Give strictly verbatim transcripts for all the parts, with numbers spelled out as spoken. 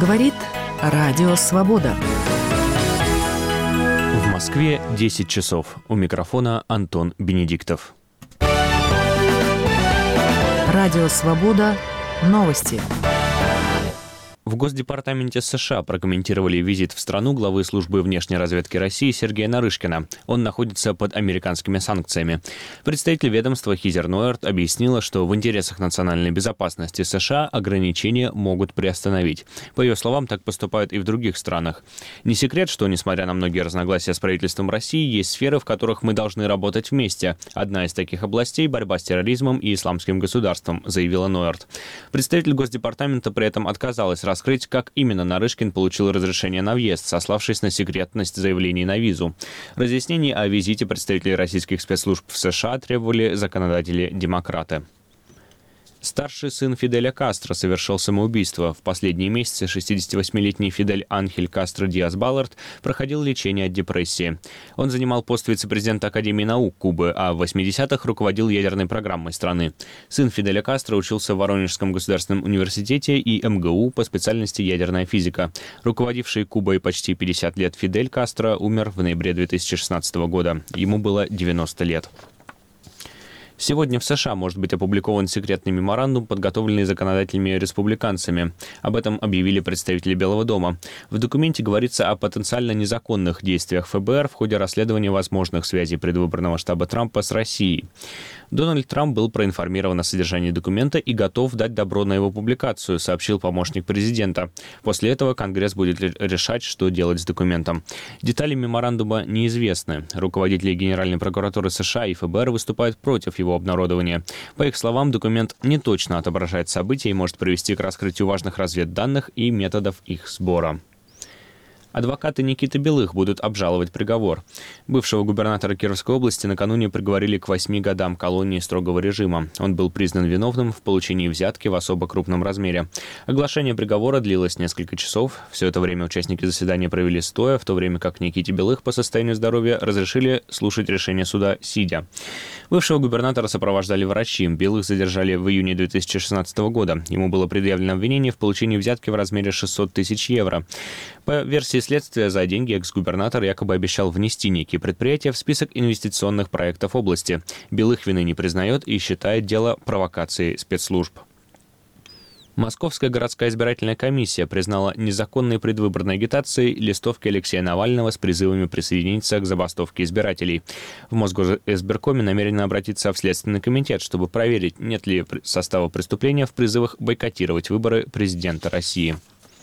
Говорит Радио Свобода. В Москве десять часов. У микрофона Антон Бенедиктов. Радио Свобода. Новости. В Госдепартаменте США прокомментировали визит в страну главы службы внешней разведки России Сергея Нарышкина. Он находится под американскими санкциями. Представитель ведомства Хизер Нойерт объяснила, что в интересах национальной безопасности США ограничения могут приостановить. По ее словам, так поступают и в других странах. Не секрет, что, несмотря на многие разногласия с правительством России, есть сферы, в которых мы должны работать вместе. Одна из таких областей – борьба с терроризмом и исламским государством, заявила Нойерт. Представитель Госдепартамента при этом отказалась рассказать, раскрыть, как именно Нарышкин получил разрешение на въезд, сославшись на секретность заявлений на визу. Разъяснений о визите представителей российских спецслужб в США требовали законодатели-демократы. Старший сын Фиделя Кастро совершил самоубийство. В последние месяцы шестидесятивосьмилетний Фидель Анхель Кастро Диас Баллард проходил лечение от депрессии. Он занимал пост вице-президента Академии наук Кубы, а в восьмидесятых руководил ядерной программой страны. Сын Фиделя Кастро учился в Воронежском государственном университете и эм гэ у по специальности ядерная физика. Руководивший Кубой почти пятьдесят лет Фидель Кастро умер в ноябре две тысячи шестнадцатого года. Ему было девяносто лет. Сегодня в США может быть опубликован секретный меморандум, подготовленный законодателями-республиканцами. Об этом объявили представители Белого дома. В документе говорится о потенциально незаконных действиях эф бэ эр в ходе расследования возможных связей предвыборного штаба Трампа с Россией. Дональд Трамп был проинформирован о содержании документа и готов дать добро на его публикацию, сообщил помощник президента. После этого Конгресс будет решать, что делать с документом. Детали меморандума неизвестны. Руководители Генеральной прокуратуры США и эф бэ эр выступают против его его обнародования. По их словам, документ не точно отображает события и может привести к раскрытию важных разведданных и методов их сбора. Адвокаты Никиты Белых будут обжаловать приговор. Бывшего губернатора Кировской области накануне приговорили к восьми годам колонии строгого режима. Он был признан виновным в получении взятки в особо крупном размере. Оглашение приговора длилось несколько часов. Все это время участники заседания провели стоя, в то время как Никите Белых по состоянию здоровья разрешили слушать решение суда сидя. Бывшего губернатора сопровождали врачи. Белых задержали в июне две тысячи шестнадцатого года. Ему было предъявлено обвинение в получении взятки в размере шестьсот тысяч евро. По версии следствия, за деньги экс-губернатор якобы обещал внести некие предприятия в список инвестиционных проектов области. Белых вины не признает и считает дело провокацией спецслужб. Московская городская избирательная комиссия признала незаконной предвыборной агитацией листовки Алексея Навального с призывами присоединиться к забастовке избирателей. В Мосгоризбиркоме намерены обратиться в Следственный комитет, чтобы проверить, нет ли состава преступления в призывах бойкотировать выборы президента России.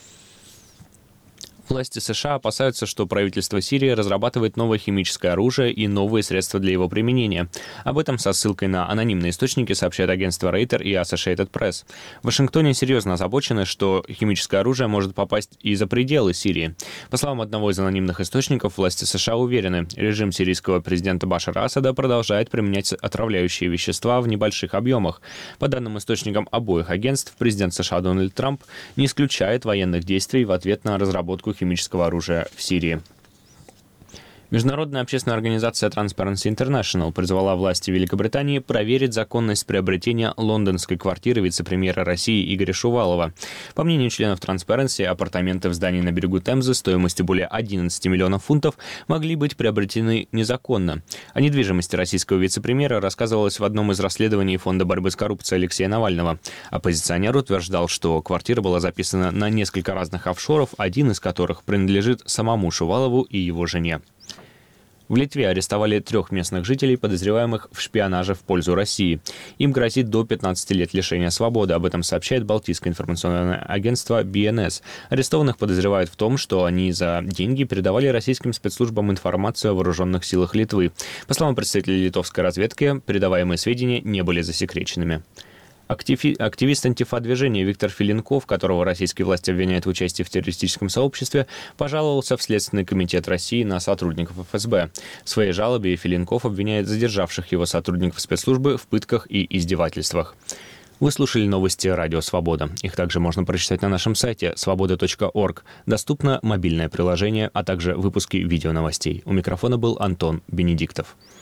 Власти США опасаются, что правительство Сирии разрабатывает новое химическое оружие и новые средства для его применения. Об этом со ссылкой на анонимные источники сообщает агентство Рейтер и Associated Press. В Вашингтоне серьезно озабочены, что химическое оружие может попасть и за пределы Сирии. По словам одного из анонимных источников, власти США уверены, режим сирийского президента Башара Асада продолжает применять отравляющие вещества в небольших объемах. По данным источникам обоих агентств, президент США Дональд Трамп не исключает военных действий в ответ на разработку химического оружия в Сирии. Международная общественная организация Transparency International призвала власти Великобритании проверить законность приобретения лондонской квартиры вице-премьера России Игоря Шувалова. По мнению членов Transparency, апартаменты в здании на берегу Темзы стоимостью более одиннадцати миллионов фунтов могли быть приобретены незаконно. О недвижимости российского вице-премьера рассказывалось в одном из расследований Фонда борьбы с коррупцией Алексея Навального. Оппозиционер утверждал, что квартира была записана на несколько разных офшоров, один из которых принадлежит самому Шувалову и его жене. В Литве арестовали трех местных жителей, подозреваемых в шпионаже в пользу России. Им грозит до пятнадцати лет лишения свободы. Об этом сообщает Балтийское информационное агентство би эн эс. Арестованных подозревают в том, что они за деньги передавали российским спецслужбам информацию о вооруженных силах Литвы. По словам представителей литовской разведки, передаваемые сведения не были засекреченными. Активи... Активист антифа-движения Виктор Филинков, которого российские власти обвиняют в участии в террористическом сообществе, пожаловался в Следственный комитет России на сотрудников эф эс бэ. В своей жалобе Филинков обвиняет задержавших его сотрудников спецслужбы в пытках и издевательствах. Вы слушали новости Радио Свобода. Их также можно прочитать на нашем сайте свобода точка орг. Доступно мобильное приложение, а также выпуски видеоновостей. У микрофона был Антон Бенедиктов.